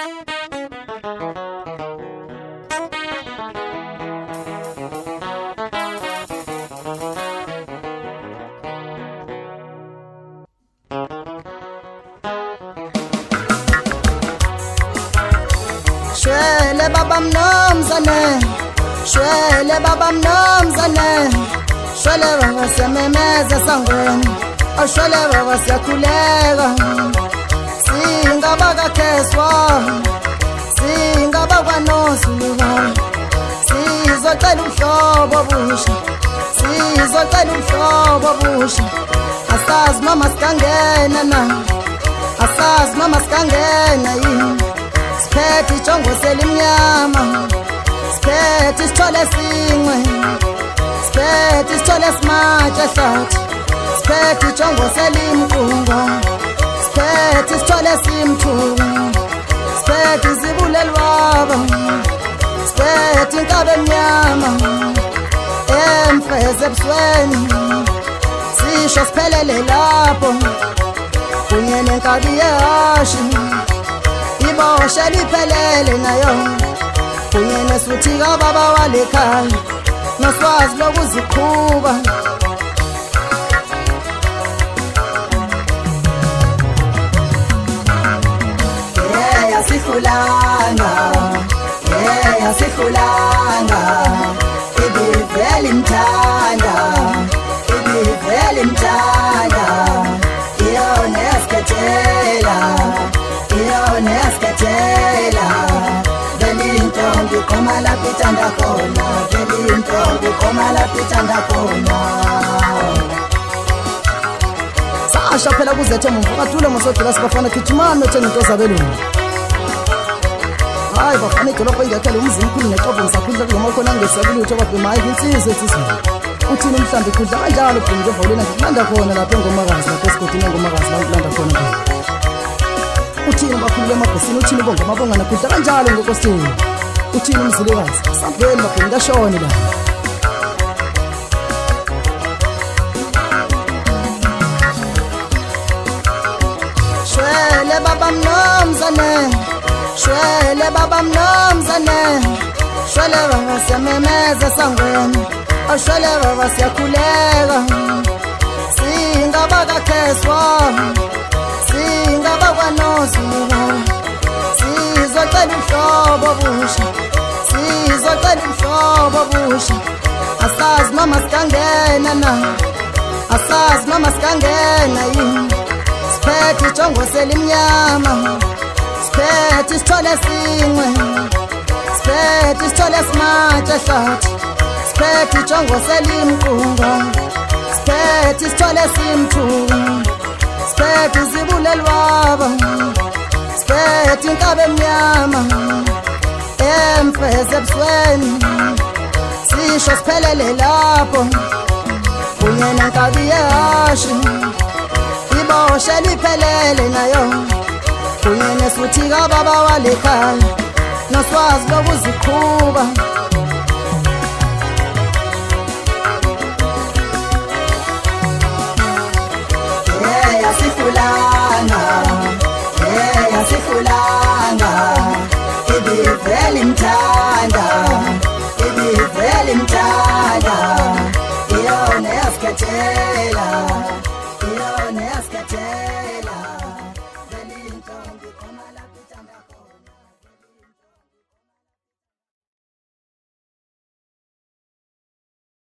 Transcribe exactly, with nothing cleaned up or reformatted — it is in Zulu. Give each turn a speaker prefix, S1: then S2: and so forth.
S1: Shwele baba mnomzane, shwele baba mnomzane, shwele baba siyamemeza sangweni, ashwele baba siyakhuleka, singaba kaKheswa, singaba kwaNosilika, sizocela uhlobo busha, sizocela uhlobo busha, asazi noma sikangena na, asazi noma sikangena yini. Sphethe ijongo selimnyama, sphethe isithole singwe, sphethe isithole simatshe hlathi, sphethe ijongo selimqunga, sphethe isithole simthunga, sphethe izibuleli baba, sphethe inkabe emnyama, emfeze ebusweni, sisho siphelele lapho, kunye nenkabi yehashi, iboshe liphelele nayo, kunye nesuthi kababa walekhaya, noswazi lokuziqhuba. Yeah, asihlulanga, yeah, asihlulanga, ibivele imthanda, ibivele imthanda, iyona esikhethela, iyona esikhethela, vele intombi khoma lapho ithanda khona, vele intombi khoma lapho ithanda khona. Sasha phela kuzethe mumvakathule mosodula sibafana gijimani nothenga into zabelungu. Hayi bafana idolobha ingakhele umzimba khulu nexobo ngisakhudla kuloma khona ngesabulutho ababhema hayi insizwe etsizweni. Uthini mhlambe khudla kanjalo bhemu ngevolena ngilanda khona lapha engomakazi lapha esigodini engomakazi la ngilanda khona. Uthini bakhulule emabhesini, uthini bonke amabongana khudla kanjalo ngokosini. Uthini umzilikazi saveli babhemu kashone la. Shwele baba mnomzane, shwele baba mnomzane, shwele baba siyamemeza sangweni, ashwele baba siyakhuleka, singaba kaKheswa, singaba kwaNosilika, sizocela uhlobo busha, sizocela uhlobo busha, asazi noma sikangena na, asazi noma sikangena yini. Sphethe ijongo selimnyama, sphethe isithole singwe, sphethe isithole simatshe hlathi, sphethe ijongo selimqunga, sphethe isithole simthunga, sphethe izibuleli baba, sphethe inkabe emnyama, emfeze ebusweni, sisho siphelele lapho, kunye nenkabi yehashi, iboshe liphelele nayo, kunye nesuthi kababa walekhaya, noswazi lokuziqhuba. Yeah, asihlulanga, yeah, asihlulanga, ibivele imthanda.